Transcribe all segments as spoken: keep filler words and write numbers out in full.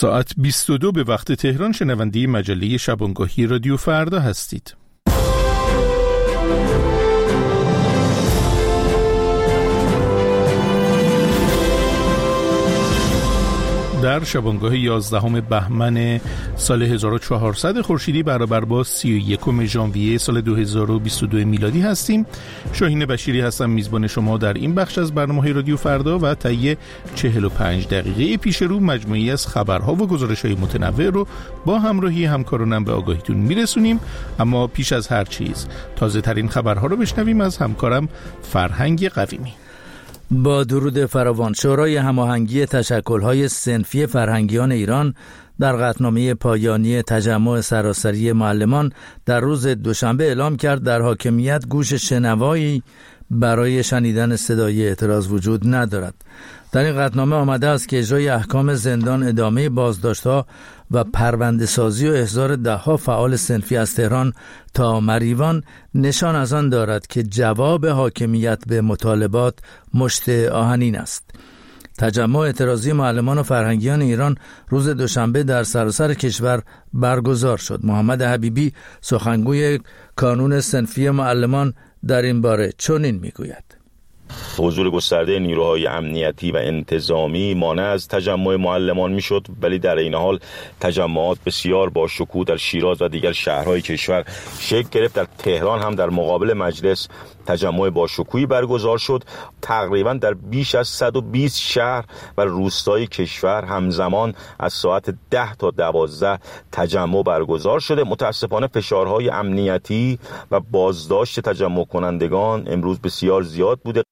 ساعت بیست و دو به وقت تهران شنونده مجله شبانگاهی رادیو فردا هستید. در شبانگاه یازدهم بهمن سال هزار و چهارصد خورشیدی برابر با سی و یکم ژانویه سال دو هزار و بیست و دو میلادی هستیم. شاهین بشیری هستم، میزبان شما در این بخش از برنامه رادیو فردا و طی چهل و پنج دقیقه پیش رو مجموعی از خبرها و گزارش‌های متنوع رو با همراهی همکارانم به آگاهیتون میرسونیم. اما پیش از هر چیز تازه ترین خبرها رو بشنویم از همکارم فرهنگ قویمی. با درود فراوان، شورای هماهنگی تشکل‌های صنفی فرهنگیان ایران در قطعنامه پایانی تجمع سراسری معلمان در روز دوشنبه اعلام کرد در حاکمیت گوش شنوایی برای شنیدن صدای اعتراض وجود ندارد. در این قطعنامه آمده است که اجرای احکام زندان، ادامه بازداشت‌ها و پرونده سازی و احضار ده‌ها فعال صنفی از تهران تا مریوان نشان از آن دارد که جواب حاکمیت به مطالبات مشت آهنین است. تجمع اعتراضی معلمان و فرهنگیان ایران روز دوشنبه در سراسر کشور برگزار شد. محمد حبیبی، سخنگوی کانون صنفی معلمان، در این باره چنین میگوید: حضور گسترده نیروهای امنیتی و انتظامی مانع از تجمع معلمان میشد، ولی در این حال تجمعات بسیار با شکوه در شیراز و دیگر شهرهای کشور شکل گرفت. در تهران هم در مقابل مجلس تجمع با شکوهی برگزار شد. تقریبا در بیش از صد و بیست شهر و روستای کشور همزمان از ساعت ده تا دوازده تجمع برگزار شده. متاسفانه فشارهای امنیتی و بازداشت تجمع کنندگان امروز بسیار زیاد بوده.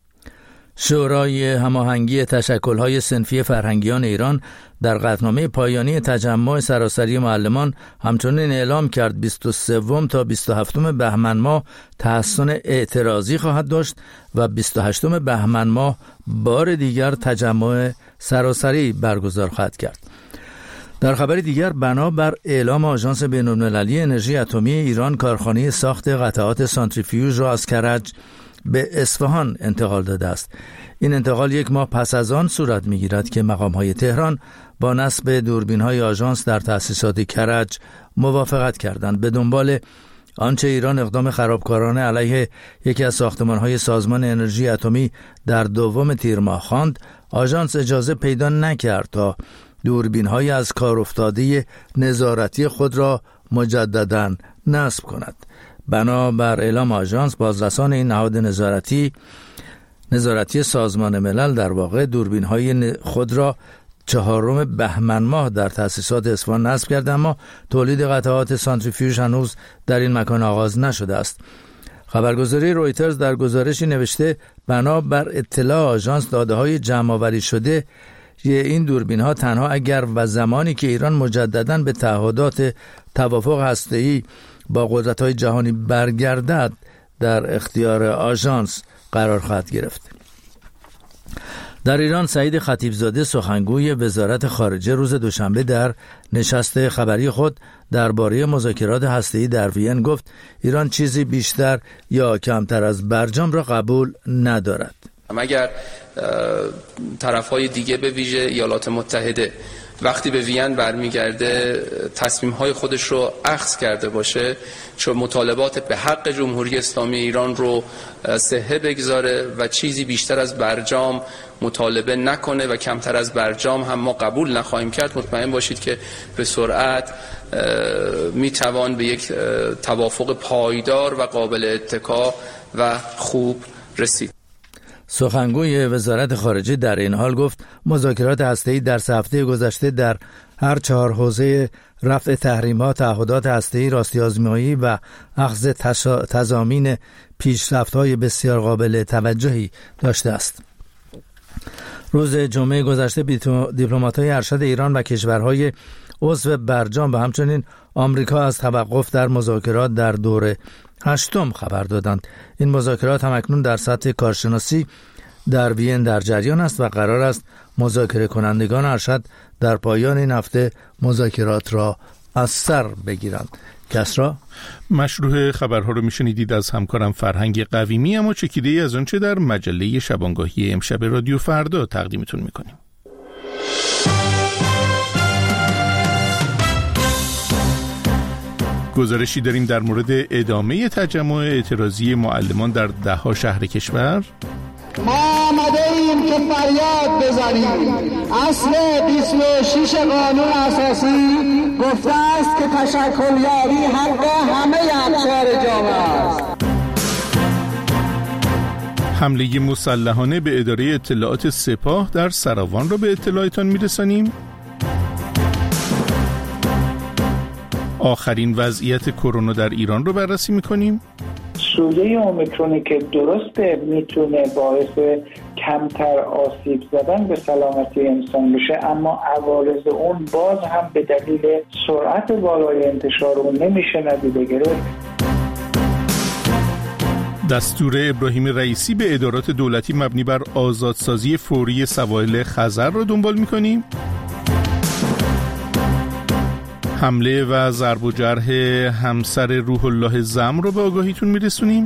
شورای هماهنگی تشکل‌های صنفی فرهنگیان ایران در قطعنامه پایانی تجمع سراسری معلمان همچنین اعلام کرد بیست و سوم تا بیست و هفتم بهمن ماه تحصن اعتراضی خواهد داشت و بیست و هشتم بهمن ماه بار دیگر تجمع سراسری برگزار خواهد کرد. در خبر دیگر، بنابر اعلام آژانس بین‌المللی انرژی اتمی ایران، کارخانه ساخت قطعات سانتریفیوژ را از کرج به اصفهان انتقال داده است. این انتقال یک ماه پس از آن صورت می‌گیرد که مقام‌های تهران با نصب دوربین‌های آژانس در تأسیسات کرج موافقت کردند. به دنبال آنچه ایران اقدام خرابکارانه علیه یکی از ساختمان‌های سازمان انرژی اتمی در دوم تیر ماه خواند، آژانس اجازه پیدا نکرد تا دوربین‌های از کار افتاده نظارتی خود را مجدداً نصب کند. بنابر اعلام آژانس، بازرسان این نهاد نظارتی نظارتی سازمان ملل در واقع دوربین‌های خود را چهارم بهمن ماه در تأسیسات اصفهان نصب کرد، اما تولید قطعات سانتریفیوژ هنوز در این مکان آغاز نشده است. خبرگزاری رویترز در گزارشی نوشته بنابر اطلاع آژانس، داده‌های جمع‌آوری شده این دوربین‌ها تنها اگر و زمانی که ایران مجدداً به تعهدات توافق هسته‌ای با قدرت‌های جهانی برگردد در اختیار آژانس قرار خواهد گرفت. در ایران، سعید خطیبزاده، سخنگوی وزارت خارجه، روز دوشنبه در نشست خبری خود درباره مذاکرات هسته‌ای در وین گفت ایران چیزی بیشتر یا کمتر از برجام را قبول ندارد. اگر طرف‌های دیگه به ویژه ایالات متحده وقتی به وین برمیگرده تصمیم‌های خودش رو اخذ کرده باشه، چون مطالبات به حق جمهوری اسلامی ایران رو صحه بگذاره و چیزی بیشتر از برجام مطالبه نکنه و کمتر از برجام هم ما قبول نخواهیم کرد، مطمئن باشید که به سرعت میتوان به یک توافق پایدار و قابل اتکا و خوب رسید. سخنگوی وزارت خارجه در این حال گفت مذاکرات هسته‌ای در سه هفته گذشته در هر چهار حوزه رفع تحریم‌ها، تعهدات هسته‌ای، راستی‌آزمایی و اخذ تضامین پیشرفت‌های بسیار قابل توجهی داشته است. روز جمعه گذشته دیپلمات‌های ارشد ایران و کشورهای عضو برجام و همچنین آمریکا از توقف در مذاکرات در دور هشتم خبر دادند. این مذاکرات هم اکنون در سطح کارشناسی در وین در جریان است و قرار است مذاکره کنندگان ارشد در پایان این هفته مذاکرات را از سر بگیرند. کسرا، مشروع خبرها رو میشنیدید از همکارم فرهنگ قویمی، اما چکیده ای از آنچه در مجله شبانگاهی امشب رادیو فردا تقدیمتون میکنیم. گزارشی داریم در مورد ادامه تجمع اعتراضی معلمان در ده ها شهر کشور. ما آمده ایم که فریاد بزنیم. اصل بیست و شش قانون اساسی گفته است که تشکل‌یابی حق همه ابشار جامعه است. حمله مسلحانه به اداره اطلاعات سپاه در سراوان را به اطلاعتان میرسانیم. آخرین وضعیت کرونا در ایران رو بررسی میکنیم. سویه اومیکرونی که درسته میتونه باعث کمتر آسیب زدن به سلامتی انسان بشه، اما عوارض اون باز هم به دلیل سرعت بالای انتشار اون نمیشه ندیده گرفت. دستور ابراهیم رئیسی به ادارات دولتی مبنی بر آزادسازی فوری سواحل خزر را دنبال میکنیم. حمله و ضرب و جرح همسر روح الله زم رو به آگاهیتون میرسونیم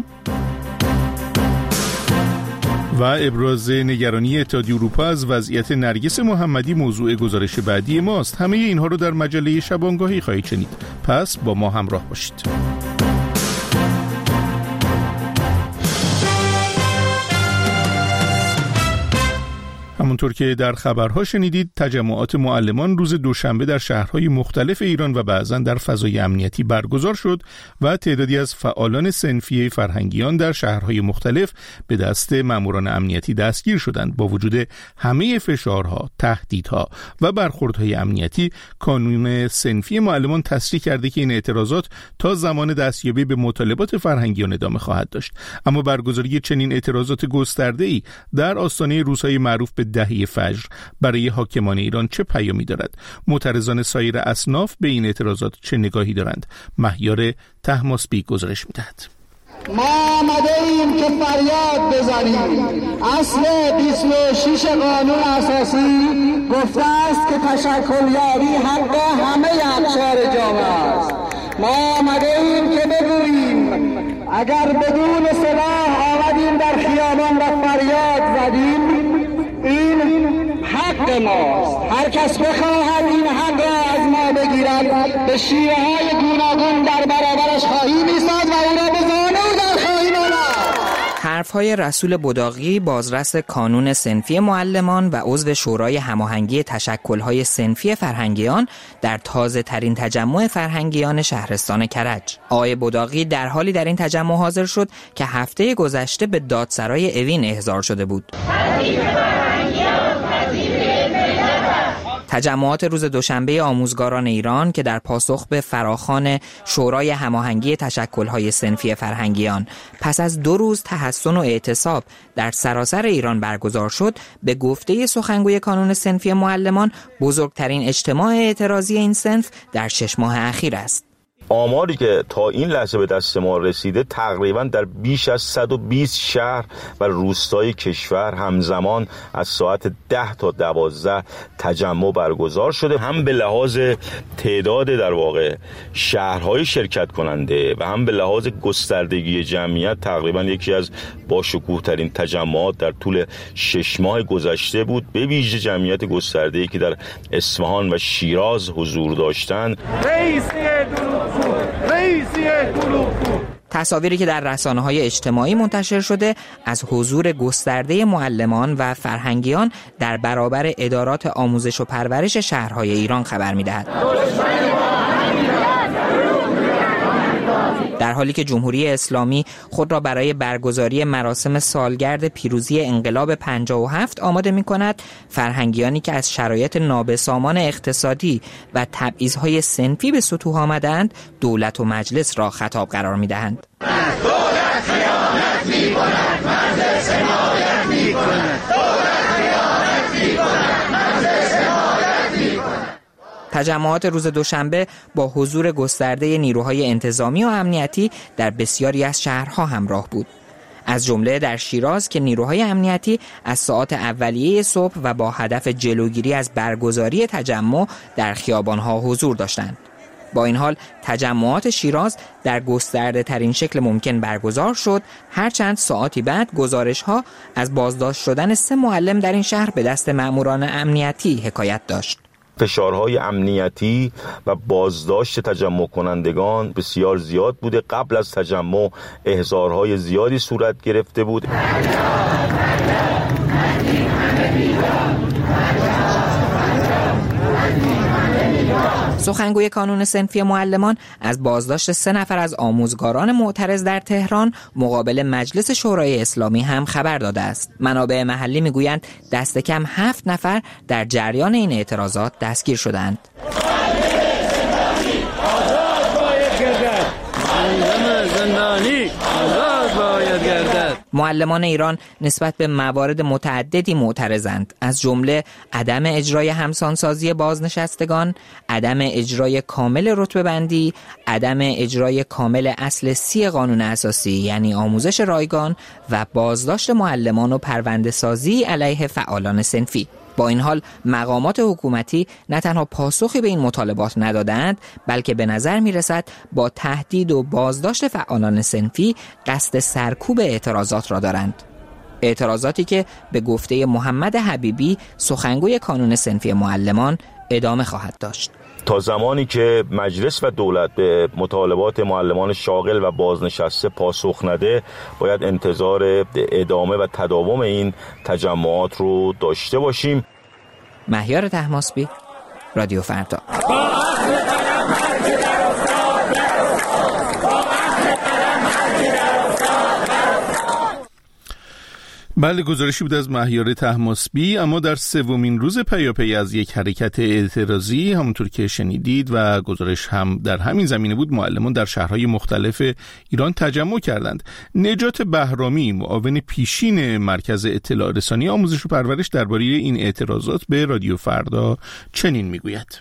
و ابراز نگرانی اتحادیه اروپا از وضعیت نرگس محمدی موضوع گزارش بعدی ماست. همه اینها رو در مجله شبانگاهی خواهید شنید، پس با ما همراه باشید. همونطور که در خبرها شنیدید، تجمعات معلمان روز دوشنبه در شهرهای مختلف ایران و بعضاً در فضای امنیتی برگزار شد و تعدادی از فعالان صنفی فرهنگیان در شهرهای مختلف به دست ماموران امنیتی دستگیر شدند. با وجود همه فشارها، تهدیدها و برخوردهای امنیتی، کانون صنفی معلمان تصریح کرده که این اعتراضات تا زمان دستیابی به مطالبات فرهنگیان ادامه خواهد داشت. اما برگزاری چنین اعتراضات گسترده‌ای در آستانه روزهای معروف به دهه فجر برای حاکمان ایران چه پیامی دارد؟ معترضان سایر اصناف به این اعتراضات چه نگاهی دارند؟ مهیار طهماسبی گزارش می‌دهد. ما آمده ایم که فریاد بزنیم. اصل بیست و شش قانون اساسی گفته است که تشکل‌یابی حق همه ابشار جامعه است. ما آمده ایم که بگوییم اگر بدون سلاح آمدیم در خیابان و فریاد زدیم، این حق ماست. هر کس بخواهد این حق را از ما بگیرد، به شیوه های گوناگون در برابرش خواهیم ایستاد و او را به زانو در خواهیم آورد. حرف‌های رسول بداغی، بازرس کانون صنفی معلمان و عضو شورای هماهنگی تشکل‌های صنفی فرهنگیان در تازه‌ترین تجمع فرهنگیان شهرستان کرج. آقای بداغی در حالی در این تجمع حاضر شد که هفته گذشته به دادسرای اوین احضار شده بود. تجمعات روز دوشنبه آموزگاران ایران که در پاسخ به فراخوان شورای هماهنگی تشکل‌های صنفی فرهنگیان پس از دو روز تحسن و اعتصاب در سراسر ایران برگزار شد، به گفته سخنگوی کانون صنفی معلمان بزرگترین اجتماع اعتراضی این صنف در شش ماه اخیر است. آماری که تا این لحظه به دست ما رسیده تقریبا در بیش از صد و بیست شهر و روستای کشور همزمان از ساعت ده تا دوازده تجمع برگزار شده، هم به لحاظ تعداد در واقع شهرهای شرکت کننده و هم به لحاظ گستردگی جمعیت تقریبا یکی از با شکوه ترین تجمعات در طول شش ماه گذشته بود، به ویژه جمعیت گسترده‌ای که در اصفهان و شیراز حضور داشتند. تصاویری که در رسانه‌های اجتماعی منتشر شده از حضور گسترده معلمان و فرهنگیان در برابر ادارات آموزش و پرورش شهرهای ایران خبر می‌دهد. در حالی که جمهوری اسلامی خود را برای برگزاری مراسم سالگرد پیروزی انقلاب پنجاه و هفت آماده می‌کند، فرهنگیانی که از شرایط نابسامان اقتصادی و تبعیض‌های صنفی به سطوح آمدند، دولت و مجلس را خطاب قرار می‌دهند. دولت خیانت می‌کند، مجلس حمایت می‌کند. دولت خیانت می‌کند، مجلس حمایت می‌کند. تجمعات روز دوشنبه با حضور گسترده نیروهای انتظامی و امنیتی در بسیاری از شهرها همراه بود، از جمله در شیراز که نیروهای امنیتی از ساعات اولیه صبح و با هدف جلوگیری از برگزاری تجمع در خیابانها حضور داشتند. با این حال تجمعات شیراز در گسترده ترین شکل ممکن برگزار شد، هرچند ساعتی بعد گزارش‌ها از بازداشت شدن سه معلم در این شهر به دست ماموران امنیتی حکایت داشت. فشارهای امنیتی و بازداشت تجمع کنندگان بسیار زیاد بوده. قبل از تجمع احضارهای زیادی صورت گرفته بود. سخنگوی کانون صنفی معلمان از بازداشت سه نفر از آموزگاران معترض در تهران مقابل مجلس شورای اسلامی هم خبر داده است. منابع محلی میگویند دست کم هفت نفر در جریان این اعتراضات دستگیر شدند. معلمان ایران نسبت به موارد متعددی معترضند، از جمله عدم اجرای همسانسازی بازنشستگان، عدم اجرای کامل رتبه بندی، عدم اجرای کامل اصل سی قانون اساسی یعنی آموزش رایگان و بازداشت معلمان و پرونده سازی علیه فعالان صنفی. با این حال مقامات حکومتی نه تنها پاسخی به این مطالبات ندادند، بلکه به نظر می رسد با تهدید و بازداشت فعالان صنفی قصد سرکوب اعتراضات را دارند. اعتراضاتی که به گفته محمد حبیبی سخنگوی کانون صنفی معلمان ادامه خواهد داشت. تا زمانی که مجلس و دولت به مطالبات معلمان شاغل و بازنشسته پاسخ نده، باید انتظار ادامه و تداوم این تجمعات رو داشته باشیم. مهیار طهماسبی، رادیو فردا. بله، گزارشی بود از مهیار طهماسبی. اما در سومین روز پیاپی از یک حرکت اعتراضی، همونطور که شنیدید و گزارش هم در همین زمینه بود، معلمان در شهرهای مختلف ایران تجمع کردند. نجات بهرامی، معاون پیشین مرکز اطلاع رسانی آموزش و پرورش، درباره این اعتراضات به رادیو فردا چنین میگوید: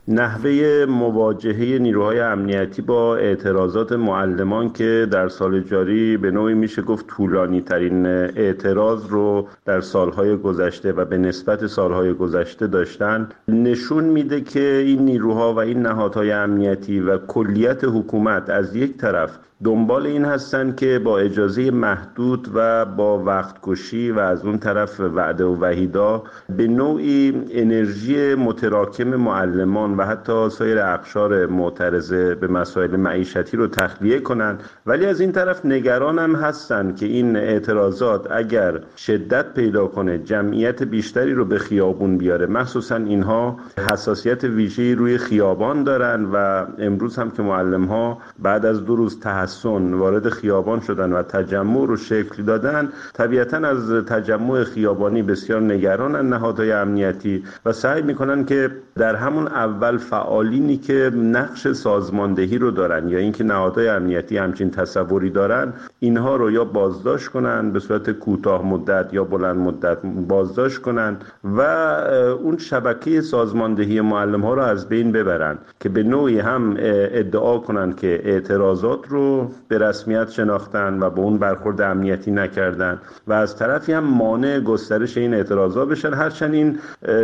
نحوه مواجهه نیروهای امنیتی با اعتراضات معلمان که در سال جاری به نوعی میشه گفت طولانی ترین اعتراض رو در سالهای گذشته و به نسبت سالهای گذشته داشتن، نشون میده که این نیروها و این نهادهای امنیتی و کلیت حکومت از یک طرف دنبال این هستن که با اجازه محدود و با وقت کشی و از اون طرف وعده و وحیدا به نوعی انرژی متراکم معلمان و حتی سایر اقشار معترضه به مسائل معیشتی رو تخلیه کنن، ولی از این طرف نگران هم هستن که این اعتراضات اگر شدت پیدا کنه، جمعیت بیشتری رو به خیابون بیاره، مخصوصا اینها حساسیت ویژه‌ای روی خیابان دارن و امروز هم که معلم ها بعد از دو روز تحصیل وارد خیابان شدن و تجمع رو شکل دادن، طبیعتاً از تجمع خیابانی بسیار نگرانن نهادهای امنیتی و سعی میکنن که در همون اول فعالینی که نقش سازماندهی رو دارن یا اینکه نهادهای امنیتی همچین تصوری دارن، اینها رو یا بازداشت کنن به صورت کوتاه مدت یا بلند مدت بازداشت کنن و اون شبکه سازماندهی معلم ها رو از بین ببرن که به نوعی هم ادعا کنن که اعتراضات رو به رسمیت شناختن و به اون برخورد امنیتی نکردن و از طرفی هم مانع گسترش این اعتراضات بشن، هرچند این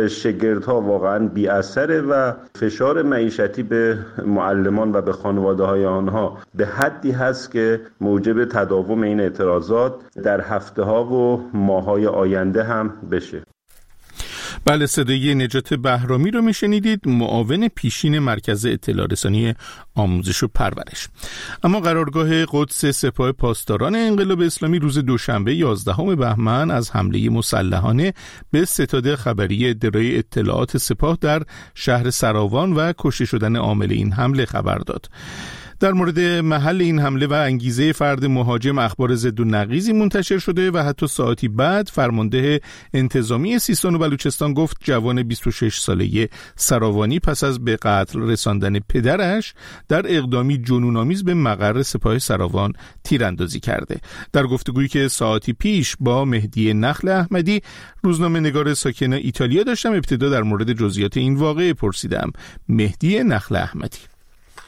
شگردها واقعا بی اثره و فشار معیشتی به معلمان و به خانواده های آنها به حدی هست که موجب تداوم این اعتراضات در هفته ها و ماه های آینده هم بشه. بله، صدای نجات بهرامی رو میشنیدید، معاون پیشین مرکز اطلاع رسانی آموزش و پرورش. اما قرارگاه قدس سپاه پاسداران انقلاب اسلامی روز دوشنبه یازدهم بهمن از حمله مسلحانه به ستاد خبری اداره اطلاعات سپاه در شهر سراوان و کشته شدن عامل این حمله خبر داد. در مورد محل این حمله و انگیزه فرد مهاجم اخبار ضد و نقیضی منتشر شده و حتی ساعتی بعد فرمانده انتظامی سیستان و بلوچستان گفت جوان بیست و شش ساله سراوانی پس از به قتل رساندن پدرش در اقدامی جنون‌آمیز به مقر سپاه سراوان تیراندازی کرده. در گفتگویی که ساعتی پیش با مهدی نخل احمدی، روزنامه نگار ساکن ایتالیا داشتم، ابتدا در مورد جزئیات این واقعه پرسیدم. مهدی نخل احمدی: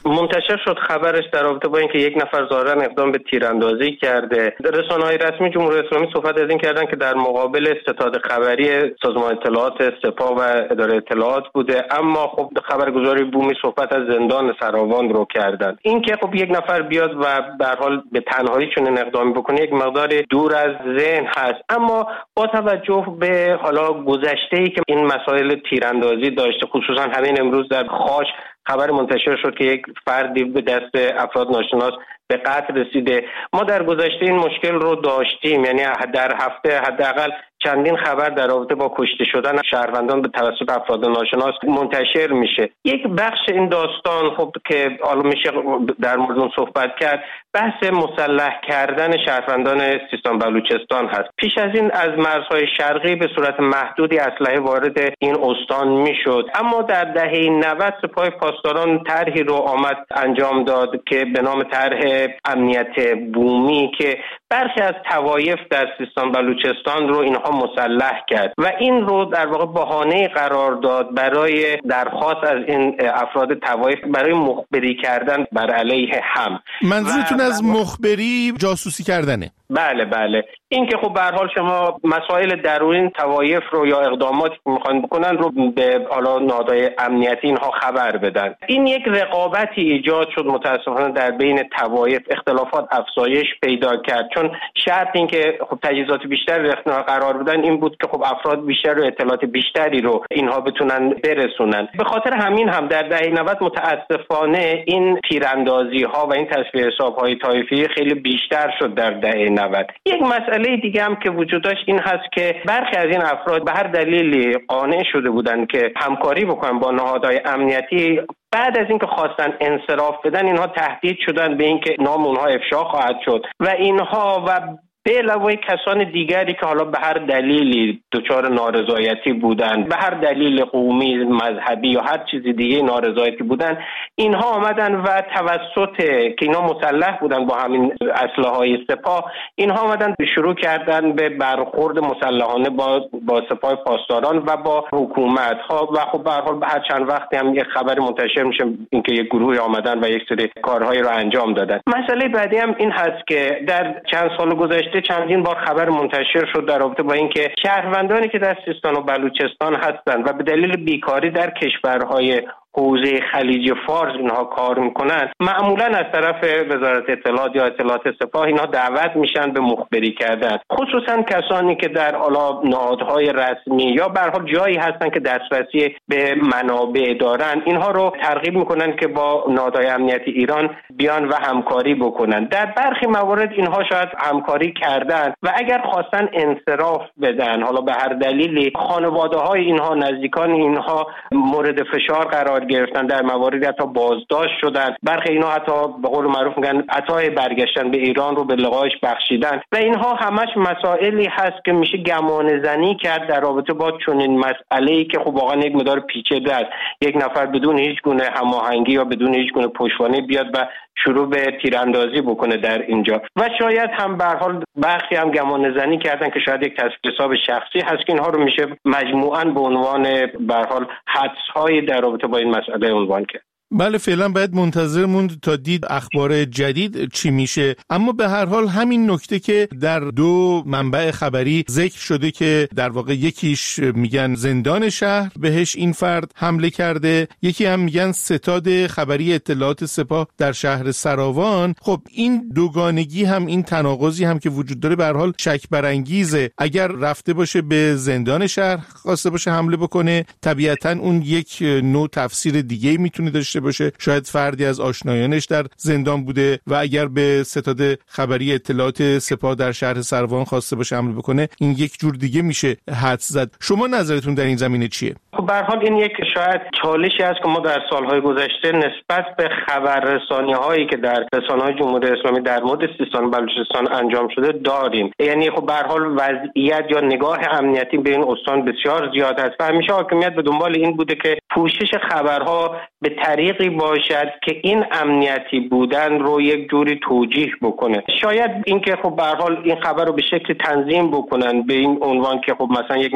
منتشر شد خبرش در رابطه با اینکه یک نفر ظاهرا اقدام به تیراندازی کرده. رسانه‌های رسمی جمهوری اسلامی صحبت از این کردن که در مقابل ستاد خبری سازمان اطلاعات سپاه و اداره اطلاعات بوده، اما خب خبرگزاری بومی صحبت از زندان سراوان رو کردن. این که خب یک نفر بیاد و به هر حال به تنهایی چنین اقدامی بکنه یک مقدار دور از ذهن هست، اما با توجه به حالا گذشته‌ای که این مسائل تیراندازی داشته، خصوصا همین امروز در خاش خبر منتشر شد که یک فردی به دست افراد ناشناس به قتل رسیده. ما در گذشته این مشکل رو داشتیم، یعنی در هفته حداقل چندین خبر در رابطه با کشته شدن شهروندان به توسط افراد ناشناس منتشر میشه. یک بخش این داستان خب که حالا میشه در مورد اون صحبت کرد، بحث مسلح کردن شهروندان سیستان بلوچستان هست. پیش از این از مرزهای شرقی به صورت محدودی اسلحه وارد این استان میشد، اما در دهه نود سپاه پاسداران طرحی رو آمد انجام داد که به نام طرح امنیت بومی که برخی از طوایف در سیستان بلوچستان رو اینها مسلح کرد و این رو در واقع بهانه قرار داد برای درخواست از این افراد طوایف برای مخبری کردن بر علیه هم. منظورتون از مخبری جاسوسی کردنه؟ بله بله، این که خب به هر حال شما مسائل درون طوایف رو یا اقداماتی که میخوان بکنن رو به حالا نهادهای امنیتی اینها خبر بدن. این یک رقابتی ایجاد شد متاسفانه در بین طوایف، اختلافات افزایش پیدا کرد، چون شرط این که خب تجهیزات بیشتری در قرار بدن این بود که خب افراد بیشتر و اطلاعات بیشتری رو اینها بتونن برسونن. به خاطر همین هم در دهه نود متاسفانه این تیراندازی ها و این تصفیه حساب های طایفی خیلی بیشتر شد در دهه نود. یک مسئله دیگه هم که وجود داشت این هست که برخی از این افراد به هر دلیلی قانع شده بودن که همکاری بکنن با نهادهای امنیتی، بعد از اینکه خواستن انصراف بدن اینها تهدید شدن به اینکه نام اونها افشا خواهد شد و اینها و به علاوه کسان دیگری که حالا به هر دلیلی دچار نارضایتی بودن، به هر دلیل قومی، مذهبی یا هر چیزی دیگه نارضایتی بودن، اینها آمدن و توسط که اینا مسلح بودن با همین اسلحه‌های سپاه، اینها آمدن شروع کردن به برخورد مسلحانه با با سپاه پاسداران و با حکومت ها و خب به هر حال هر چند وقتی هم یک خبر منتشر میشه اینکه یک گروهی آمدن و یک سری کارهایی رو انجام دادن. مسئله بعدی هم این هست که در چند سال گذشته چندین بار خبر منتشر شد در رابطه با اینکه شهروندانی که در سیستان و بلوچستان هستند و به دلیل بیکاری در کشورهای حوزه خلیج فارس اینها کار میکنن، معمولا از طرف وزارت اطلاعات یا اطلاعات سپاه اینها دعوت میشن به مخبری کردن، خصوصا کسانی که در اعلی نهادهای رسمی یا به هر حال جایی هستن که دسترسی به منابع دارن، اینها رو ترغیب میکنن که با نهادهای امنیتی ایران بیان و همکاری بکنن. در برخی موارد اینها شاید همکاری کردن و اگر خواستن انصراف بدن، حالا به هر دلیلی خانواده‌های اینها، نزدیکان اینها مورد فشار قرار گرفتن، در مواردی حتی بازداشت شدن، برخی اینا حتی به قول معروف میگن عطای برگشتن به ایران رو به لقایش بخشیدن و اینها همش مسائلی هست که میشه گمان زنی کرد در رابطه با چنین مسئله‌ای که خب واقعا یک مقدار پیچیده است. یک نفر بدون هیچ گونه هماهنگی یا بدون هیچ گونه پشتوانه بیاد و شروع به تیراندازی بکنه در اینجا و شاید هم به هر حال برخی هم گمان زنی کردن که شاید یک تصفیه حساب شخصی هست که اینها رو میشه مجموعاً به عنوان به هر حال حدس‌های در رابطه با این مسئله عنوان کرد. بله، فعلا باید منتظر موند تا دید اخبار جدید چی میشه، اما به هر حال همین نکته که در دو منبع خبری ذکر شده که در واقع یکیش میگن زندان شهر بهش این فرد حمله کرده، یکی هم میگن ستاد خبری اطلاعات سپاه در شهر سراوان، خب این دوگانگی هم، این تناقضی هم که وجود داره به هر حال شک برانگیزه. اگر رفته باشه به زندان شهر خواسته باشه حمله بکنه، طبیعتاً اون یک نوع تفسیر دیگه میتونه داشته باشه، شاید فردی از آشنایانش در زندان بوده و اگر به ستاد خبری اطلاعات سپاه در شهر سراوان خواسته باشه حمله بکنه، این یک جور دیگه میشه حدس زد. شما نظرتون در این زمینه چیه؟ خب به هر حال این یک شاید چالشی است که ما در سالهای گذشته نسبت به خبررسانی‌هایی که در رسانه‌های جمهوری اسلامی در مورد سیستان و بلوچستان انجام شده داریم. یعنی خب به هر حال وضعیت یا نگاه امنیتی به این استان بسیار زیاد است و همیشه حاکمیت به دنبال این بوده که پوشش خبرها به طریقی باشد که این امنیتی بودن رو یک جوری توجیه بکنه. شاید اینکه خب به هر حال این خبر رو به شکل تنظیم بکنن به این عنوان که خب مثلا یک نفر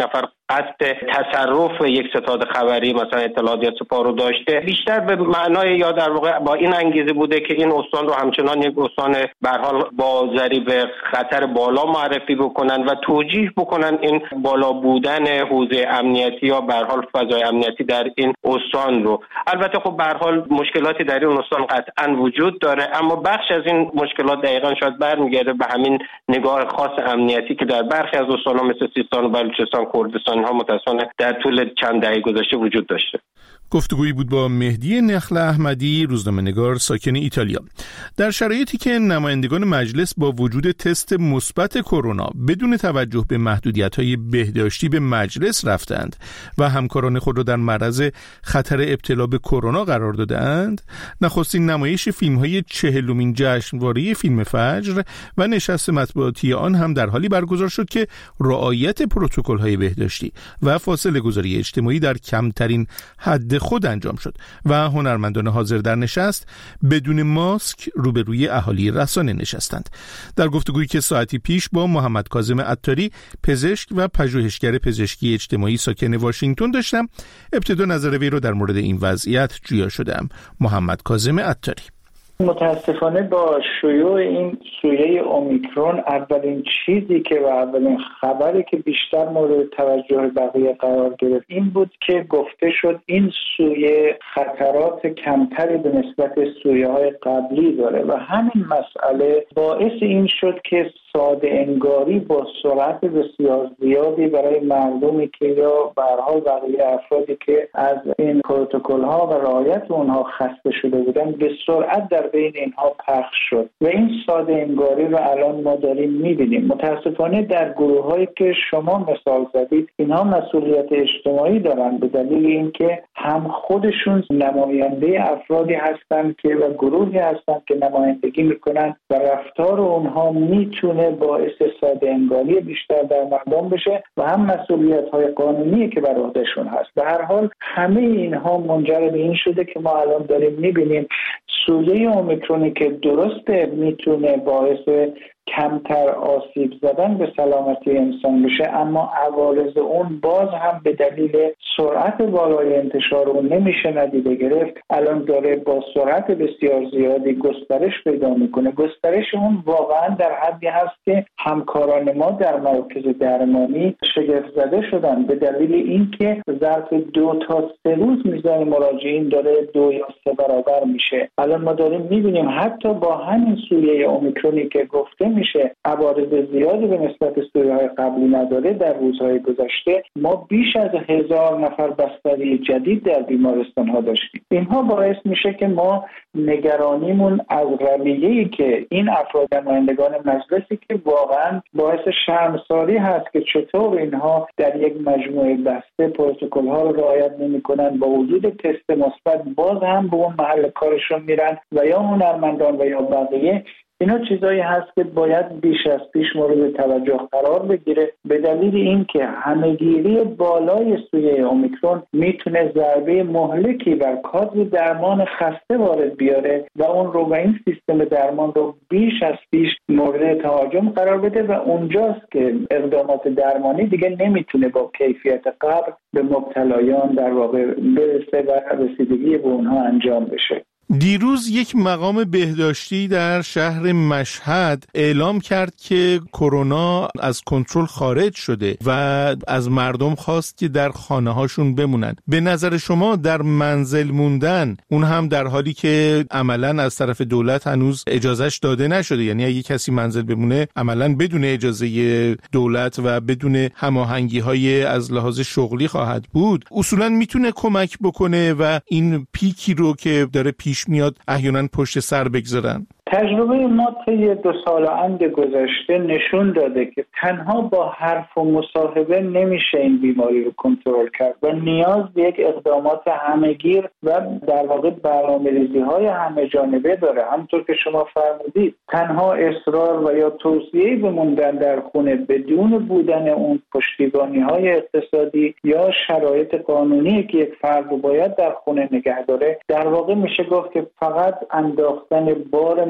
قصد تصرف یک ستاد خبری مثلا اطلاعات یا سپاه رو داشته، بیشتر به معنای یا در واقع با این انگیزه بوده که این استان رو همچنان یک استان به هر حال با ضریب خطر بالا معرفی بکنن و توجیه بکنن این بالا بودن حوزه امنیتی یا به هر حال فضای امنیتی در این استان رو. البته خب به هر حال مشکلاتی در این استان قطعا وجود داره، اما بخش از این مشکلات دقیقاً شاید برمیگرده به همین نگاه خاص امنیتی که در برخی از استان‌ها مثل سیستان و بلوچستان، کردستان ها متأسفانه در طول چند دهه گذشته وجود داشته. گفتگویی بود با مهدی نخل احمدی، روزنامه‌نگار ساکن ایتالیا. در شرایطی که نمایندگان مجلس با وجود تست مثبت کرونا بدون توجه به محدودیت‌های بهداشتی به مجلس رفتند و همکاران خود را در معرض خطر ابتلا به کرونا قرار دادند، نخستین نمایش فیلم‌های چهلمین جشنواره فیلم فجر و نشست مطبوعاتی آن هم در حالی برگزار شد که رعایت پروتکل‌های بهداشتی و فاصله گذاری اجتماعی در کمترین حد خود انجام شد و هنرمندان حاضر در نشست بدون ماسک روبروی اهالی رسانه نشستند. در گفتگویی که ساعتی پیش با محمد کاظم عطاری، پزشک و پژوهشگر پزشکی اجتماعی ساکن واشنگتن داشتم، ابتدا نظر وی را در مورد این وضعیت جویا شدم. محمد کاظم عطاری: متاسفانه با شیوع این سویه اومیکرون اولین چیزی که و اولین خبری که بیشتر مورد توجه بقیه قرار گرفت این بود که گفته شد این سویه خطرات کمتری به نسبت سویه های قبلی داره و همین مسئله باعث این شد که ساده انگاری با سرعت بسیار زیادی برای مردمی که یا به هر حال بقیه افرادی که از این پروتکل ها و رعایت اونها خسته شده بودن به سرعت در بین اینها پخش شد و این ساده انگاری رو الان ما داریم میبینیم. متاسفانه در گروه هایی که شما مثال زدید اینها مسئولیت اجتماعی دارن به دلیل اینکه هم خودشون نماینده افرادی هستند که و گروهی هستند که نمایندگی میکنن و رفتار اونها میتونه باعث ساده انگاری بیشتر در مردم بشه و هم مسئولیت های قانونی که بر عهدهشون هست. به هر حال همه اینها منجر به این شده که ما الان داریم میبینیم سویه اومیکرونی که درسته میتونه باعث کمتر آسیب زدن به سلامتی انسان بشه، اما عوارض اون باز هم به دلیل سرعت بالای انتشار اون نمیشه ندیده گرفت. الان داره با سرعت بسیار زیادی گسترش پیدا میکنه. گسترش اون واقعا در حدی هست که همکاران ما در مراکز درمانی شگفت زده شدن به دلیل اینکه ظرف دو تا سه روز میزان مراجعین داره دو یا سه برابر میشه. الان ما داریم میبینیم حتی با همین سویه اومیکرونی که گفته میشه عوارض زیادی به نسبت سویه‌های قبلی نداره، در روزهای گذشته ما بیش از هزار نفر بستری جدید در بیمارستان ها داشتیم. اینها باعث میشه که ما نگرانیمون از رویه‌ای که این افراد نمایندگان مجلسی که واقعا باعث شرمساری هست که چطور اینها در یک مجموعه بسته پروتکل ها رو رعایت نمی‌کنن، با وجود تست مثبت باز هم به اون محل کارشون میرن و یا هنرمندان و یا بقیه. اینا چیزایی هست که باید بیش از پیش مورد توجه قرار بگیره به دلیل اینکه همه‌گیری بالای سویه اومیکرون میتونه ضربه مهلکی بر کادر درمان خسته وارد بیاره و اون رو و این سیستم درمان رو بیش از پیش مورد تهاجم قرار بده و اونجاست که اقدامات درمانی دیگه نمیتونه با کیفیت قبل به مبتلایان در واقع برسه و رسیدگی به اونها انجام بشه. دیروز یک مقام بهداشتی در شهر مشهد اعلام کرد که کرونا از کنترل خارج شده و از مردم خواست که در خانه هاشون بمونن. به نظر شما در منزل موندن، اون هم در حالی که عملاً از طرف دولت هنوز اجازهش داده نشده، یعنی اگه کسی منزل بمونه عملاً بدون اجازه دولت و بدون هماهنگی های از لحاظ شغلی خواهد بود، اصولاً میتونه کمک بکنه و این پیکی رو که داره پیش میاد احیانا پشت سر بگذارن؟ تجربه ما طی دو سال اند گذشته نشون داده که تنها با حرف و مصاحبه نمیشه این بیماری رو کنترل کرد و نیاز به یک اقدامات همه‌گیر و در واقع برنامه‌ریزی‌های همه جانبه داره. همونطور که شما فرمودید تنها اصرار و یا توصیه به موندن در خونه بدون بودن اون پشتیبانی‌های اقتصادی یا شرایط قانونی که یک فرد رو باید در خونه نگه داره، در واقع میشه گفت که فقط انداختن بار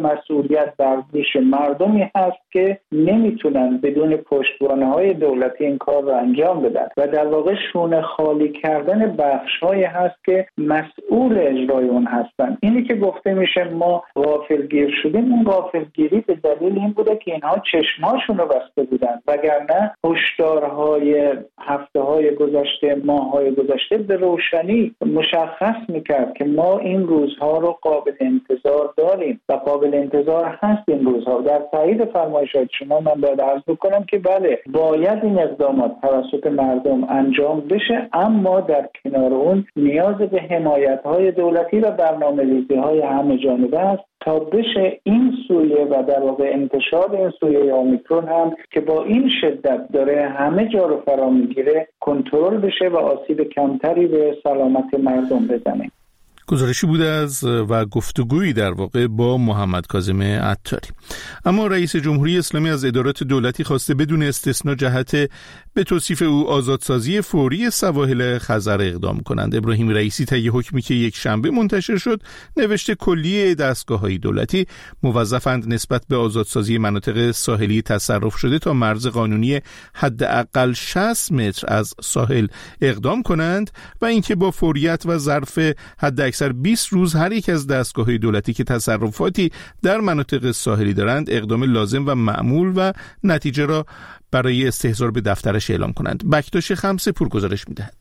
مسئولیت بر دوش مردمی هست که نمیتونن بدون پشتوانه‌های دولتی این کار رو انجام بدن و در واقع شونه خالی کردن بخش‌هایی هست که مسئول اجرای اون هستن. اینی که گفته میشه ما غافلگیر شدیم، اون غافلگیری به دلیل این بوده که اینها چشماشون رو بسته بودن، وگرنه هشدارهای هفته‌های گذشته، ماه‌های گذشته به روشنی مشخص میکرد که ما این روزها رو قابل انتظار داریم و قابل انتظار هست این روزها. در تایید فرمایشات شما من باید عرض بکنم که بله باید این اقدامات توسط مردم انجام بشه، اما در کنار اون نیاز به حمایت‌های دولتی و برنامه‌ریزی‌های همه جانبه است تا بشه این سویه و در واقع انتشار این سویه اومیکرون هم که با این شدت داره همه جا رو فرا میگیره کنترل بشه و آسیب کمتری به سلامت مردم بزنه. گزارشی بوده از و گفتگویی در واقع با محمد کاظم عطاری. اما رئیس جمهوری اسلامی از ادارات دولتی خواسته بدون استثنا جهت به توصیف او آزادسازی فوری سواحل خزر اقدام کنند. ابراهیم رئیسی طی حکمی که یک شنبه منتشر شد نوشته کلیه دستگاه‌های دولتی موظفند نسبت به آزادسازی مناطق ساحلی تصرف شده تا مرز قانونی حداقل شصت متر از ساحل اقدام کنند و اینکه با فوریت و ظرف حداکثر بیست روز هر یک از دستگاه‌های دولتی که تصرفاتی در مناطق ساحلی دارند اقدام لازم و معمول و نتیجه را برای استحضار به دفترش اعلام کنند. بکتاش خمسه پور گزارش می‌دهد.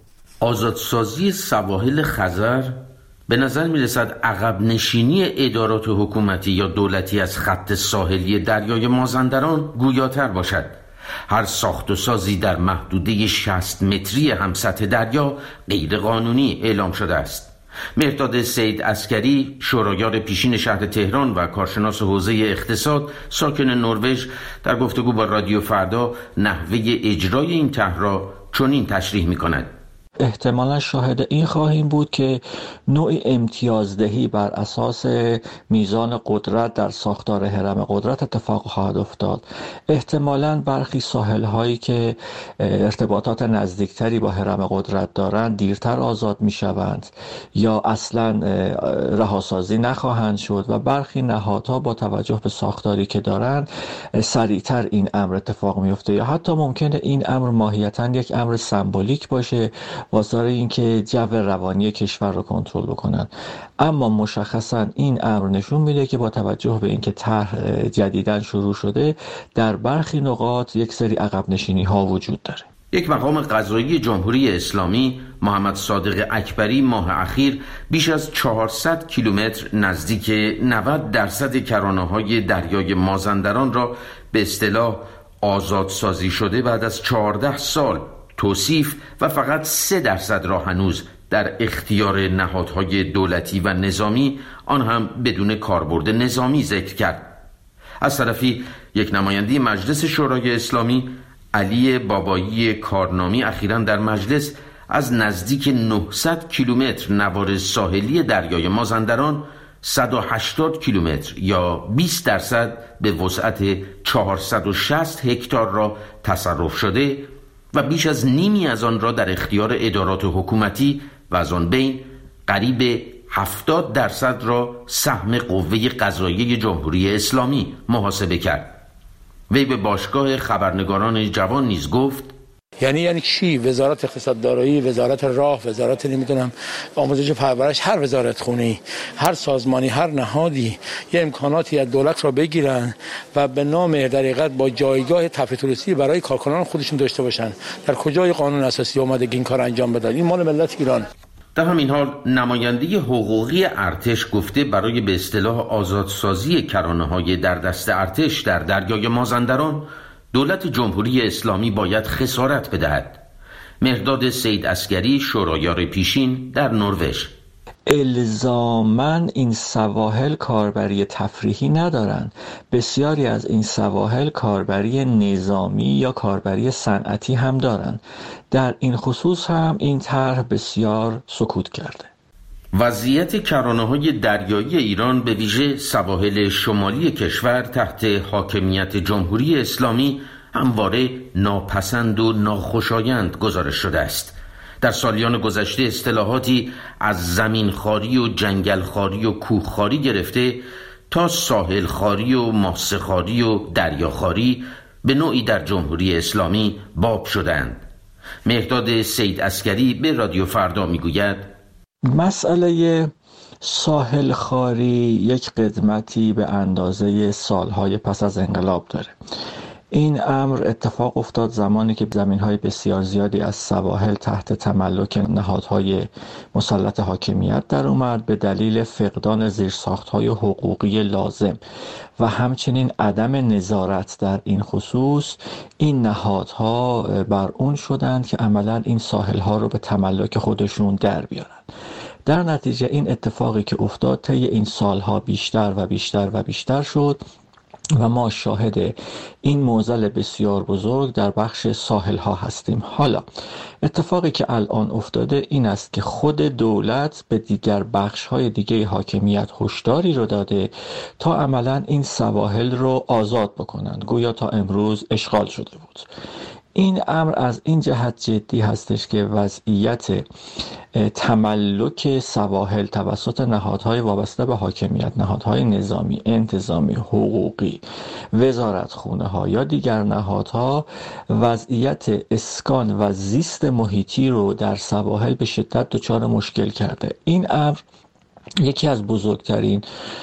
آزادسازی سواحل خزر به نظر می‌رسد عقب نشینی ادارات حکومتی یا دولتی از خط ساحلی دریای مازندران گویاتر باشد. هر ساخت و سازی در محدوده شصت متری هم سطح دریا غیر قانونی اعلام شده است. مهرداد سید عسکری، شورایار پیشین شهر تهران و کارشناس حوزه اقتصاد ساکن نروژ، در گفتگو با رادیو فردا نحوه اجرای این طرح را چنین تشریح می‌کند: احتمالا شاهد این خواهیم بود که نوعی امتیازدهی بر اساس میزان قدرت در ساختار هرم قدرت اتفاق خواهد افتاد. احتمالا برخی ساحل هایی که ارتباطات نزدیکتری با هرم قدرت دارند دیرتر آزاد می شوند یا اصلا رهاسازی نخواهند شد و برخی نهادها با توجه به ساختاری که دارند سریعتر این امر اتفاق می افته یا حتی ممکنه این امر ماهیتاً یک امر سمبولیک باشه واسه اینکه جو روانی کشور رو کنترل بکنن. اما مشخصا این امر نشون میده که با توجه به اینکه طرح جدیداً شروع شده در برخی نقاط یک سری عقب نشینی ها وجود داره. یک مقام قضایی جمهوری اسلامی، محمد صادق اکبری، ماه اخیر بیش از چهارصد کیلومتر نزدیک نود درصد کرانه‌های دریای مازندران را به اصطلاح آزادسازی شده بعد از چهارده سال توصیف و فقط سه درصد را هنوز در اختیار نهادهای دولتی و نظامی، آن هم بدون کاربرد نظامی ذکر کرد. از طرفی یک نماینده مجلس شورای اسلامی، علی بابایی کارنامی، اخیراً در مجلس از نزدیک نهصد کیلومتر نوار ساحلی دریای مازندران صد و هشتاد کیلومتر یا بیست درصد به وسعت چهارصد و شصت هکتار را تصرف شده و بیش از نیمی از آن را در اختیار ادارات حکومتی و از آن بین قریب هفتاد درصد را سهم قوه قضاییه جمهوری اسلامی محاسبه کرد. وی به باشگاه خبرنگاران جوان نیز گفت: یعنی یعنی چی؟ وزارت اقتصاد دارایی، وزارت راه، وزارت نمیدونم آموزش پرورش، هر وزارت خونه‌ای، هر سازمانی، هر نهادی یه امکاناتی از دولت را بگیرن و به نام در حقیقت با جایگاه تفیتولوسی برای کارکنان خودشون داشته باشن. در کجای قانون اساسی اومده این کار انجام بدن؟ این مال ملت ایران. در همین حال نماینده حقوقی ارتش گفته برای به اصطلاح آزادسازی کرانه‌های در دست ارتش در دریای مازندران دولت جمهوری اسلامی باید خسارت بدهد. مهرداد سید عسکری، شورایار پیشین در نروژ: الزاماً این سواحل کاربری تفریحی ندارند. بسیاری از این سواحل کاربری نظامی یا کاربری صنعتی هم دارند. در این خصوص هم این طرح بسیار سکوت کرده. وضعیت کرانه‌های دریایی ایران به ویژه سواحل شمالی کشور تحت حاکمیت جمهوری اسلامی همواره ناپسند و ناخوشایند گزارش شده است. در سالیان گذشته اصطلاحاتی از زمینخواری و جنگلخواری و کوهخواری گرفته تا ساحل خاری و ماسه خاری و دریا خاری به نوعی در جمهوری اسلامی باب شدند. مهرداد سید عسکری به رادیو فردا میگوید مسئله ساحل خاری یک قدمتی به اندازه سالهای پس از انقلاب داره. این امر اتفاق افتاد زمانی که زمین‌های بسیار زیادی از سواحل تحت تملک نهادهای مسلط حاکمیت در اومد به دلیل فقدان زیرساخت‌های حقوقی لازم و همچنین عدم نظارت در این خصوص. این نهادها بر اون شدند که عملاً این ساحل‌ها رو به تملک خودشون در بیارن. در نتیجه این اتفاقی که افتاد طی این سالها بیشتر و بیشتر و بیشتر شد و ما شاهد این معضل بسیار بزرگ در بخش ساحل ها هستیم. حالا اتفاقی که الان افتاده این است که خود دولت به دیگر بخش های دیگه حاکمیت هشداری رو داده تا عملا این سواحل رو آزاد بکنند، گویا تا امروز اشغال شده بود. این امر از این جهت جدی هستش که وضعیت تملک سواحل توسط نهادهای وابسته به حاکمیت، نهادهای نظامی، انتظامی، حقوقی، وزارتخونه ها یا دیگر نهادها وضعیت اسکان و زیست محیطی رو در سواحل به شدت دچار مشکل کرده. این امر یکی از بزرگترین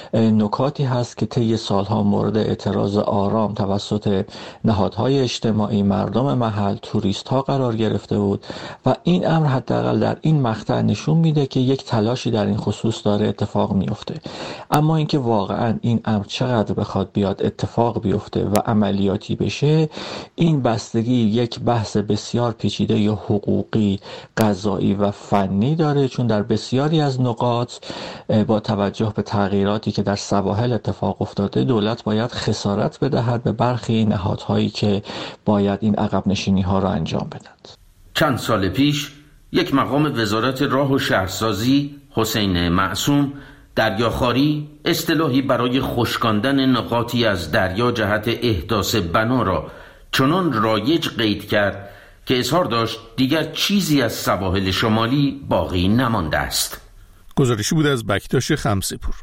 نکاتی هست که طی سالها مورد اعتراض آرام توسط نهادهای اجتماعی، مردم محل، توریست ها قرار گرفته بود و این امر حداقل در این مقطع نشون میده که یک تلاشی در این خصوص داره اتفاق میفته. اما اینکه واقعا این امر چقدر بخواد بیاد اتفاق بیفته و عملیاتی بشه، این بستگی یک بحث بسیار پیچیده یا حقوقی، قضایی و فنی داره، چون در بسیاری از نقاط با توجه به تغییراتی که در سواحل اتفاق افتاده دولت باید خسارت بدهد به برخی نهادهایی که باید این عقب نشینی ها را انجام بدند. چند سال پیش یک مقام وزارت راه و شهرسازی، حسین معصوم، دریاخواری اصطلاحی برای خشکاندن نقاطی از دریا جهت احداث بنا را چنان رایج قید کرد که اظهار داشت دیگر چیزی از سواحل شمالی باقی نمانده است. گزارشی بود از بکتاش خمسه‌پور.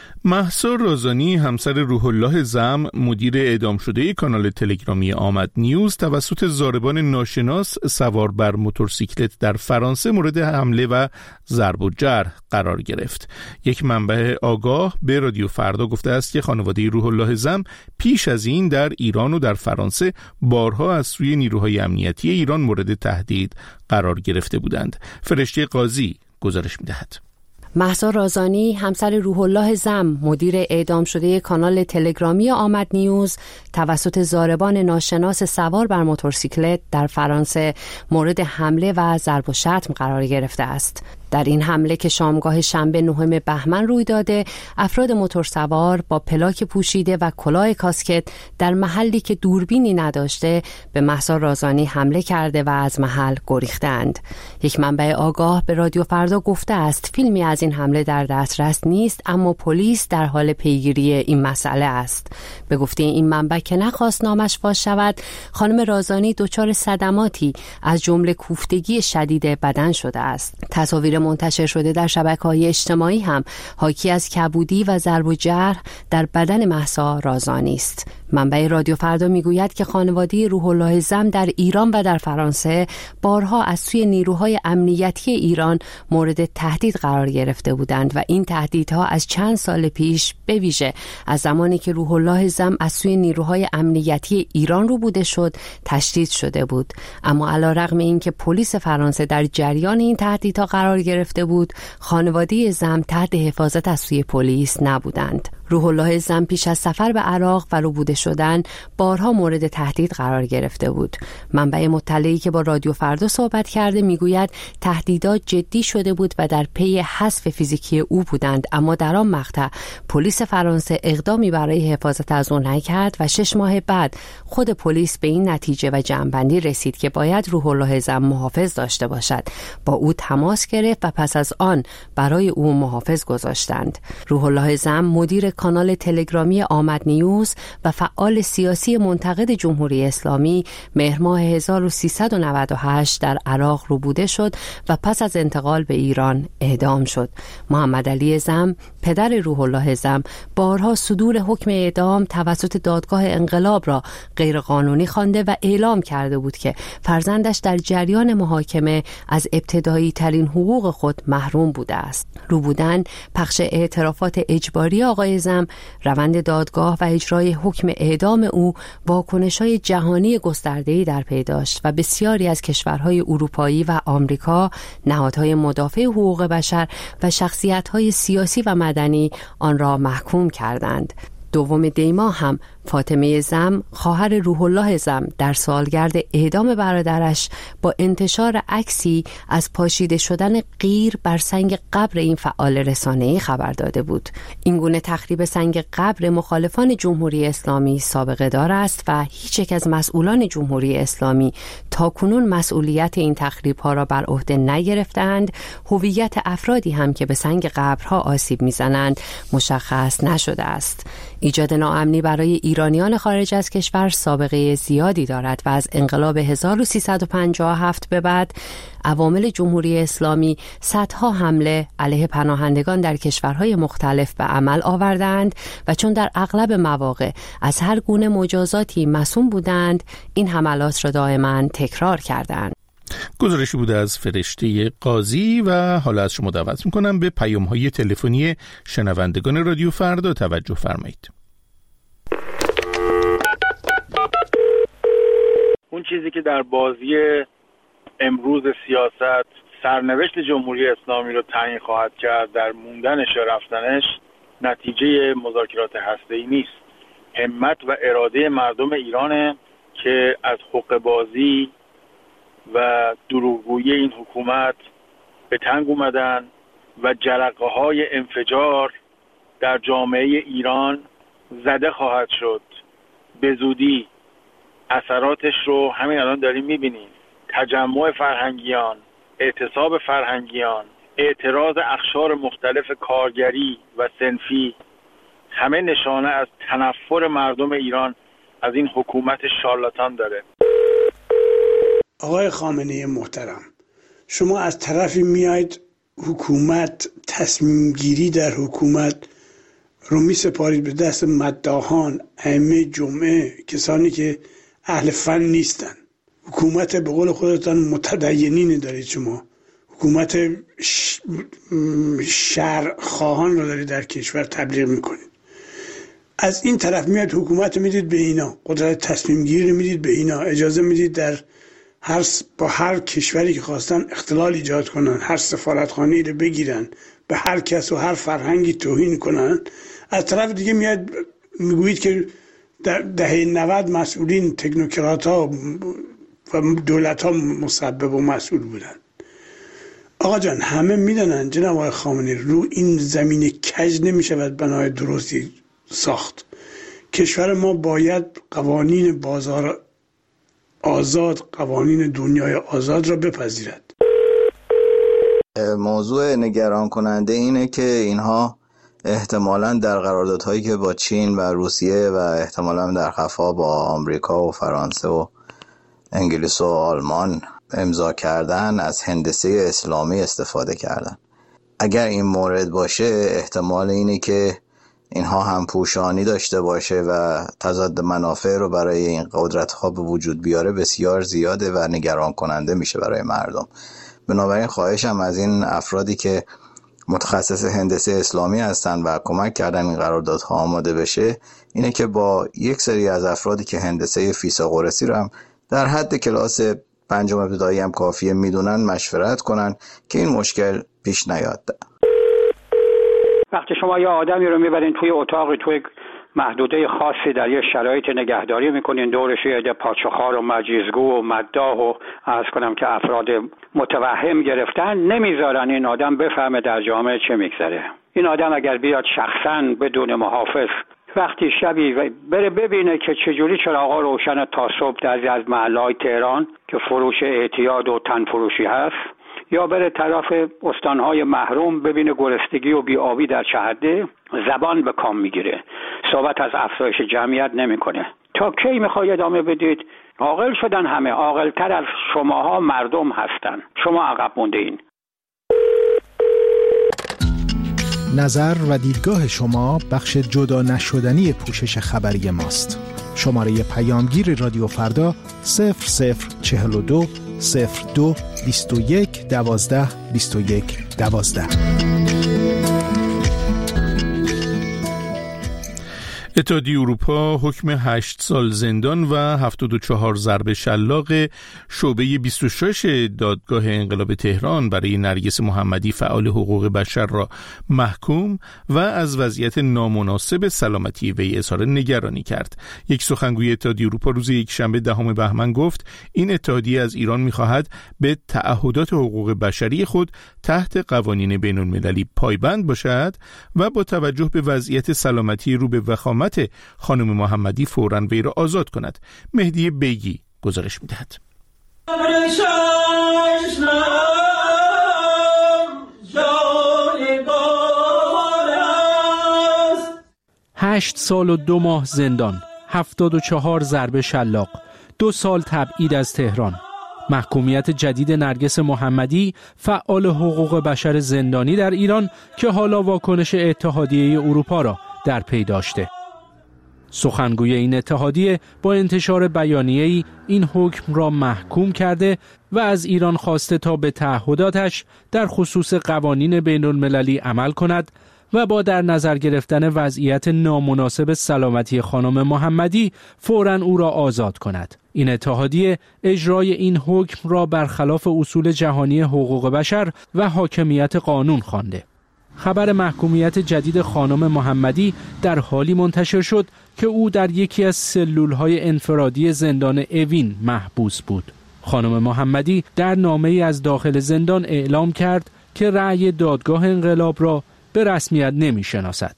مهسا رازانی همسر روح الله زم، مدیر اعدام شده کانال تلگرامی آمد نیوز، توسط ضاربان ناشناس سوار بر موتورسیکلت در فرانسه مورد حمله و ضرب و جرح قرار گرفت. یک منبع آگاه به رادیو فردا گفته است که خانواده روح الله زم پیش از این در ایران و در فرانسه بارها از سوی نیروهای امنیتی ایران مورد تهدید قرار گرفته بودند. فرشته قاضی گزارش می‌دهد. مهسا رازانی همسر روح الله زم، مدیر اعدام شده کانال تلگرامی آمد نیوز، توسط ضاربان ناشناس سوار بر موتورسیکلت در فرانسه مورد حمله و ضرب و شتم قرار گرفته است. در این حمله که شامگاه شنبه نهم بهمن روی داده، افراد موتورسوار با پلاک پوشیده و کلاه کاسکت در محلی که دوربینی نداشته به مهسا رازانی حمله کرده و از محل گریختند. یک منبع آگاه به رادیو فردا گفته است فیلمی از این حمله در دسترس نیست، اما پلیس در حال پیگیری این مسئله است. به گفته این منبع که نخواست نامش فاش شود، خانم رازانی دچار صدماتی از جمله کوفتگی شدید بدن شده است. تصاویر منتشر شده در شبکه‌های اجتماعی هم حاکی از کبودی و ضرب و جرح در بدن مهسا رازانی است. منبع رادیو فردا میگوید که خانواده روح الله زم در ایران و در فرانسه بارها از سوی نیروهای امنیتی ایران مورد تهدید قرار گرفته بودند و این تهدیدها از چند سال پیش به ویژه از زمانی که روح الله زم از سوی نیروهای امنیتی ایران رو بوده شد تشدید شده بود. اما علیرغم اینکه پلیس فرانسه در جریان این تهدیدها قرار گرفته بود، خانواده زم تحت حفاظت از سوی پلیس نبودند. روح الله زم پیش از سفر به عراق و ربوده شدن بارها مورد تهدید قرار گرفته بود. منبع مطلعی که با رادیو فردا صحبت کرده میگوید تهدیدات جدی شده بود و در پی حذف فیزیکی او بودند، اما در آن مقطع پلیس فرانسه اقدامی برای حفاظت از او نکرد و شش ماه بعد خود پلیس به این نتیجه و جمع‌بندی رسید که باید روح الله زم محافظ داشته باشد. با او تماس گرفت و پس از آن برای او محافظ گذاشتند. روح الله زم مدیر کانال تلگرامی آمد نیوز و فعال سیاسی منتقد جمهوری اسلامی مهر ماه هزار و سیصد و نود و هشت در عراق روبوده شد و پس از انتقال به ایران اعدام شد. محمد علی زم، پدر روح الله زم، بارها صدور حکم اعدام توسط دادگاه انقلاب را غیرقانونی خوانده و اعلام کرده بود که فرزندش در جریان محاکمه از ابتدایی ترین حقوق خود محروم بوده است. روبودن، پخش اعترافات اجباری آقای زم، روند دادگاه و اجرای حکم اعدام او واکنش‌های جهانی گسترده‌ای در پی داشت و بسیاری از کشورهای اروپایی و آمریکا، نهادهای مدافع حقوق بشر و شخصیت‌های سیاسی و مدنی آن را محکوم کردند. دوم دی ماه هم فاطمه زم، خواهر روح الله زم، در سالگرد اعدام برادرش با انتشار عکسی از پاشیده شدن قیر بر سنگ قبر این فعال رسانه‌ای خبر داده بود. این گونه تخریب سنگ قبر مخالفان جمهوری اسلامی سابقه دار است و هیچ یک از مسئولان جمهوری اسلامی تاکنون مسئولیت این تخریب‌ها را بر عهده نگرفتند. هویت افرادی هم که به سنگ قبرها آسیب می‌زنند مشخص نشده است. ایجاد ناامنی برای ایرانیان خارج از کشور سابقه زیادی دارد و از انقلاب هزار و سیصد و پنجاه و هفت به بعد عوامل جمهوری اسلامی صدها حمله علیه پناهندگان در کشورهای مختلف به عمل آوردند و چون در اغلب مواقع از هر گونه مجازاتی معصوم بودند، این حملات را دائما تکرار کردند. گزارشی بوده از فرشته قاضی و حالا از شما دعوت میکنم به پیام‌های تلفنی شنوندگان رادیو فردا توجه فرمایید. اون چیزی که در بازی امروز سیاست سرنوشت جمهوری اسلامی رو تعیین خواهد کرد در موندنش یا رفتنش نتیجه مذاکرات هسته‌ای نیست. همت و اراده مردم ایرانه که از حقه بازی و دروغگویی این حکومت به تنگ اومدن و جرقه های انفجار در جامعه ایران زده خواهد شد. به زودی اثراتش رو همین الان داریم میبینیم. تجمع فرهنگیان، اعتصاب فرهنگیان، اعتراض اقشار مختلف کارگری و صنفی، همه نشانه از تنفر مردم ایران از این حکومت شارلاتان داره. آقای خامنه‌ای محترم، شما از طرفی میاید حکومت، تصمیم گیری در حکومت رو می سپارید به دست مداحان، ائمه جمعه، کسانی که اهل فن نیستن. حکومت به قول خودتان متدینین دارید شما، حکومت شرع خواهان رو دارید در کشور تبلیغ میکنید. از این طرف میاد حکومت میدید به اینا، قدرت تصمیم گیری رو میدید به اینا، اجازه میدید در هر با هر کشوری که خواستن اختلال ایجاد کنن، هر سفارتخانه‌ای رو بگیرن، به هر کس و هر فرهنگی توهین کنن. از طرف دیگه میاد میگویید که در دهه نود مسئولین، تکنوکرات‌ها و دولت‌ها مسبب و مسئول بودن. آقا جان، همه میدونن جناب آقای خامنه‌ای رو این زمین کج نمیشود بنای درستی ساخت. کشور ما باید قوانین بازار آزاد، قوانین دنیای آزاد را بپذیرد. موضوع نگران کننده اینه که اینها احتمالاً در قراردادهایی که با چین و روسیه و احتمالاً در خفا با آمریکا و فرانسه و انگلیس و آلمان امضا کردن از هندسه اسلامی استفاده کردن. اگر این مورد باشه احتمال اینه که اینها هم پوشانی داشته باشه و تضاد منافع رو برای این قدرت‌ها به وجود بیاره بسیار زیاده و نگران کننده میشه برای مردم. بنابراین خواهشم از این افرادی که متخصص هندسه اسلامی هستن و کمک کردن این قراردادها آماده بشه اینه که با یک سری از افرادی که هندسه فیثاغورسی رو هم در حد کلاس پنجم ابتدایی هم کافیه میدونن مشورت کنن که این مشکل پیش نیاد. وقتی شما یه آدمی رو میبرین توی اتاقی، توی محدوده خاصی در یه شرایط نگهداری میکنین، دورش یه پادشاه‌خوار و مجیزگو و مداح و عرض کنم که افراد متوهم گرفتن، نمیذارن این آدم بفهمه در جامعه چه میگذره. این آدم اگر بیاد شخصاً بدون محافظ وقتی شبی بره ببینه که چجوری چراغا روشن تا صبح در از محله‌های تهران که فروش اعتیاد و تن فروشی هست، یا بره طرف استانهای محروم ببینه گرسنگی و بی‌آبی در چه حده، زبان به کام میگیره، صحبت از افزایش جمعیت نمیکنه. تا کی میخوای ادامه بدید؟ عاقل شدن همه، عاقل‌تر از شماها مردم هستن، شما عقب مونده این. نظر و دیدگاه شما بخش جدا نشدنی پوشش خبری ماست. شماره پیامگیر رادیو فردا صفر صفر چهل و دو صفر دو بیست و یک دوازده بیست و یک دوازده. اتحادیه اروپا حکم هشت سال زندان و هفتاد و چهار ضرب شلاق شعبه بیست و شش دادگاه انقلاب تهران برای نرگس محمدی فعال حقوق بشر را محکوم و از وضعیت نامناسب سلامتی وی اظهار نگرانی کرد. یک سخنگوی اتحادیه اروپا روز یکشنبه دهم بهمن گفت این اتحادیه از ایران می‌خواهد به تعهدات حقوق بشری خود تحت قوانین بین‌المللی پایبند باشد و با توجه به وضعیت سلامتی رو به وخامت خانم محمدی فوراً وی را آزاد کند. مهدی بیگی گزارش می‌دهد. هشت سال و دو ماه زندان، هفتاد و چهار ضربه شلاق، دو سال تبعید از تهران. محکومیت جدید نرگس محمدی فعال حقوق بشر زندانی در ایران که حالا واکنش اتحادیه اروپا را در پی داشته. سخنگوی این اتحادیه با انتشار بیانیه‌ای این حکم را محکوم کرده و از ایران خواسته تا به تعهداتش در خصوص قوانین بین‌المللی عمل کند و با در نظر گرفتن وضعیت نامناسب سلامتی خانم محمدی فوراً او را آزاد کند. این اتحادیه اجرای این حکم را برخلاف اصول جهانی حقوق بشر و حاکمیت قانون خوانده. خبر محکومیت جدید خانم محمدی در حالی منتشر شد که او در یکی از سلول‌های انفرادی زندان اوین محبوس بود. خانم محمدی در نامه‌ای از داخل زندان اعلام کرد که رأی دادگاه انقلاب را به رسمیت نمی‌شناسد.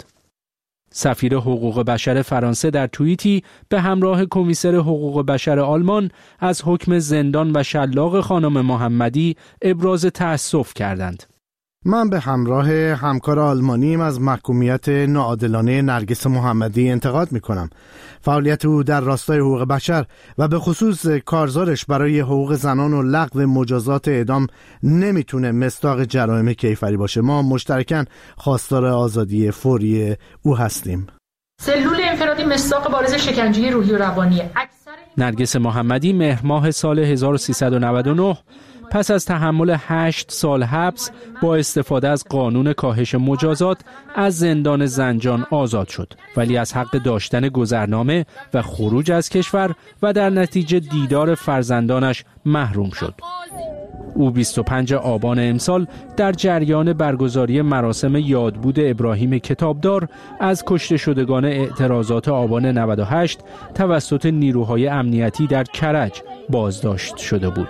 سفیر حقوق بشر فرانسه در توییتی به همراه کمیسر حقوق بشر آلمان از حکم زندان و شلاق خانم محمدی ابراز تأسف کردند. من به همراه همکار آلمانیم از محکومیت ناعادلانه نرگس محمدی انتقاد می‌کنم. فعالیت او در راستای حقوق بشر و به خصوص کارزارش برای حقوق زنان و لغو مجازات اعدام نمیتونه مصداق جرایم کیفری باشه. ما مشترکاً خواستار آزادی فوری او هستیم. سلول انفرادی مصداق بارز شکنجه روحی و روانی. نرگس محمدی مهر ماه سال هزار و سیصد و نود و نه پس از تحمل هشت سال حبس با استفاده از قانون کاهش مجازات از زندان زنجان آزاد شد، ولی از حق داشتن گذرنامه و خروج از کشور و در نتیجه دیدار فرزندانش محروم شد. او بیست و پنجم آبان امسال در جریان برگزاری مراسم یادبود ابراهیم کتابدار از کشته شدگان اعتراضات آبان نود و هشت توسط نیروهای امنیتی در کرج بازداشت شده بود.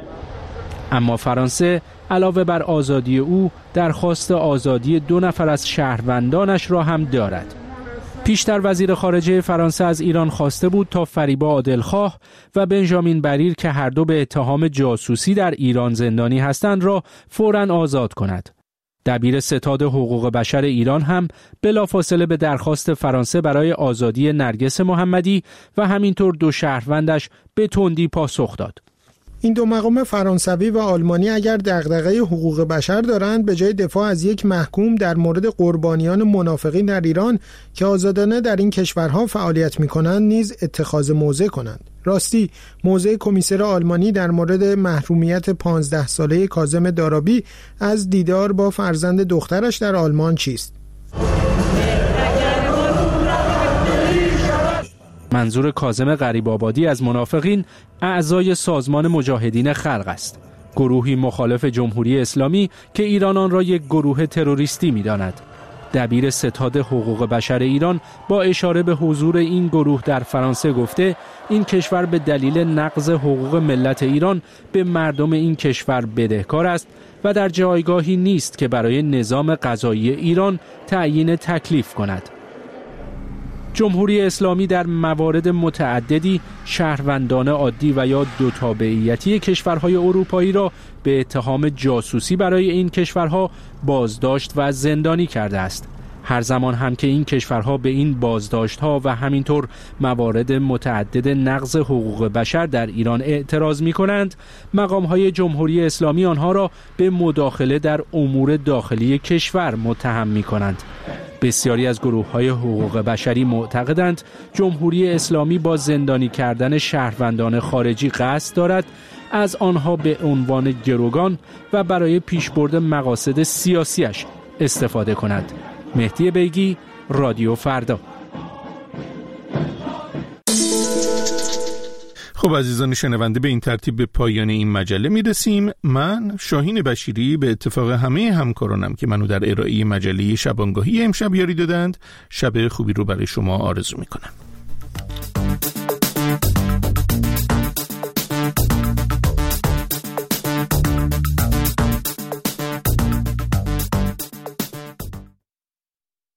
اما فرانسه علاوه بر آزادی او درخواست آزادی دو نفر از شهروندانش را هم دارد. پیشتر وزیر خارجه فرانسه از ایران خواسته بود تا فریبا عادلخواه و بنژامین بریر که هر دو به اتهام جاسوسی در ایران زندانی هستند را فوراً آزاد کند. دبیر ستاد حقوق بشر ایران هم بلافاصله به درخواست فرانسه برای آزادی نرگس محمدی و همینطور دو شهروندش به تندی پاسخ داد. این دو مقام فرانسوی و آلمانی اگر دغدغه حقوق بشر دارند، به جای دفاع از یک محکوم در مورد قربانیان منافقین در ایران که آزادانه در این کشورها فعالیت می‌کنند نیز اتخاذ موضع کنند. راستی موضع کمیسر آلمانی در مورد محرومیت پانزده ساله کاظم دارابی از دیدار با فرزند دخترش در آلمان چیست؟ منظور کاظم غریب‌آبادی از منافقین اعضای سازمان مجاهدین خلق است، گروهی مخالف جمهوری اسلامی که ایران آن را یک گروه تروریستی می‌داند. دبیر ستاد حقوق بشر ایران با اشاره به حضور این گروه در فرانسه گفته این کشور به دلیل نقض حقوق ملت ایران به مردم این کشور بدهکار است و در جایگاهی نیست که برای نظام قضایی ایران تعیین تکلیف کند. جمهوری اسلامی در موارد متعددی شهروندان عادی و یا دو تابعیتی کشورهای اروپایی را به اتهام جاسوسی برای این کشورها بازداشت و زندانی کرده است. هر زمان هم که این کشورها به این بازداشت‌ها و همینطور موارد متعدد نقض حقوق بشر در ایران اعتراض می‌کنند، مقام‌های جمهوری اسلامی آنها را به مداخله در امور داخلی کشور متهم می‌کنند. بسیاری از گروه‌های حقوق بشری معتقدند جمهوری اسلامی با زندانی کردن شهروندان خارجی قصد دارد از آنها به عنوان گروگان و برای پیشبرد مقاصد سیاسیش استفاده کند. مهدی بیگی، رادیو فردا. خب عزیزان شنونده، به این ترتیب به پایان این مجله میرسیم. من شاهین بشیری به اتفاق همه همکارانم که منو در ارائه مجله شبانگاهی امشب یاری دادند، شب خوبی رو برای شما آرزو میکنم.